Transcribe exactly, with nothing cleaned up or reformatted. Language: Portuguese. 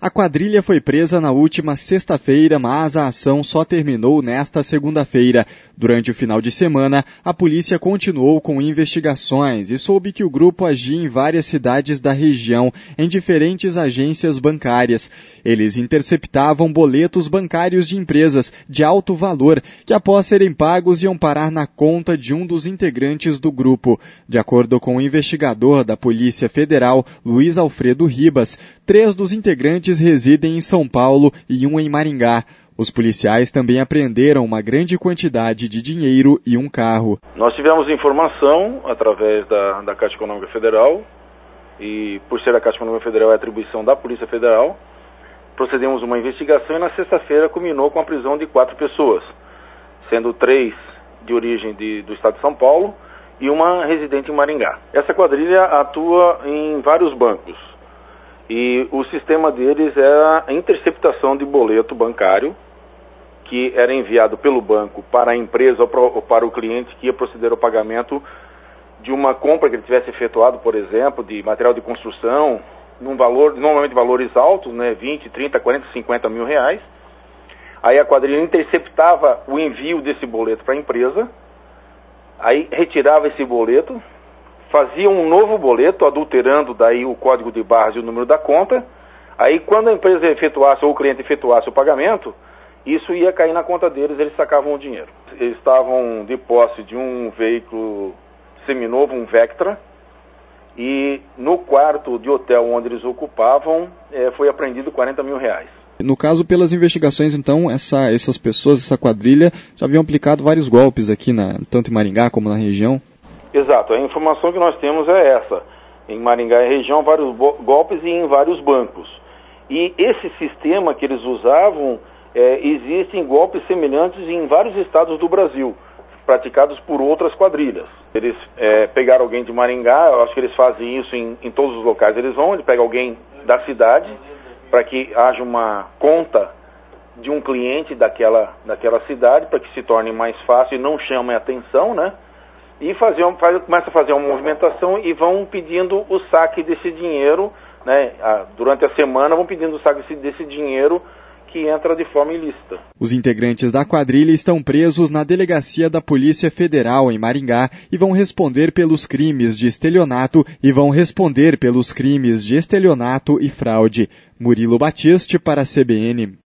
A quadrilha foi presa na última sexta-feira, mas a ação só terminou nesta segunda-feira. Durante o final de semana, a polícia continuou com investigações e soube que o grupo agia em várias cidades da região, em diferentes agências bancárias. Eles interceptavam boletos bancários de empresas de alto valor, que após serem pagos iam parar na conta de um dos integrantes do grupo. De acordo com o investigador da Polícia Federal, Luiz Alfredo Ribas, três dos integrantes residem em São Paulo e um em Maringá. Os policiais também apreenderam uma grande quantidade de dinheiro e um carro. Nós tivemos informação através da, da Caixa Econômica Federal, e por ser a Caixa Econômica Federal é atribuição da Polícia Federal, procedemos uma investigação e na sexta-feira culminou com a prisão de quatro pessoas, sendo três de origem de, do estado de São Paulo e uma residente em Maringá. Essa quadrilha atua em vários bancos. E o sistema deles era a interceptação de boleto bancário, que era enviado pelo banco para a empresa ou para o cliente que ia proceder ao pagamento de uma compra que ele tivesse efetuado, por exemplo, de material de construção, num valor, normalmente valores altos, né, vinte, trinta, quarenta, cinquenta mil reais. Aí a quadrilha interceptava o envio desse boleto para a empresa, aí retirava esse boleto, fazia um novo boleto, adulterando daí o código de barras e o número da conta. Aí quando a empresa efetuasse ou o cliente efetuasse o pagamento, isso ia cair na conta deles, eles sacavam o dinheiro. Eles estavam de posse de um veículo seminovo, um Vectra, e no quarto de hotel onde eles ocupavam eh, foi apreendido quarenta mil reais. No caso, pelas investigações, então, essa, essas pessoas, essa quadrilha, já haviam aplicado vários golpes aqui, na, tanto em Maringá como na região? Exato, a informação que nós temos é essa. Em Maringá e região, vários golpes e em vários bancos. E esse sistema que eles usavam, é, existem golpes semelhantes em vários estados do Brasil, praticados por outras quadrilhas. Eles é, pegaram alguém de Maringá, eu acho que eles fazem isso em, em todos os locais. Eles vão, ele pega alguém da cidade, para que haja uma conta de um cliente daquela, daquela cidade, para que se torne mais fácil e não chame a atenção, né? E fazer, faz, começa a fazer uma movimentação e vão pedindo o saque desse dinheiro, né? Durante a semana vão pedindo o saque desse, desse dinheiro que entra de forma ilícita. Os integrantes da quadrilha estão presos na delegacia da Polícia Federal em Maringá e vão responder pelos crimes de estelionato e vão responder pelos crimes de estelionato e fraude. Murilo Batiste para a C B N.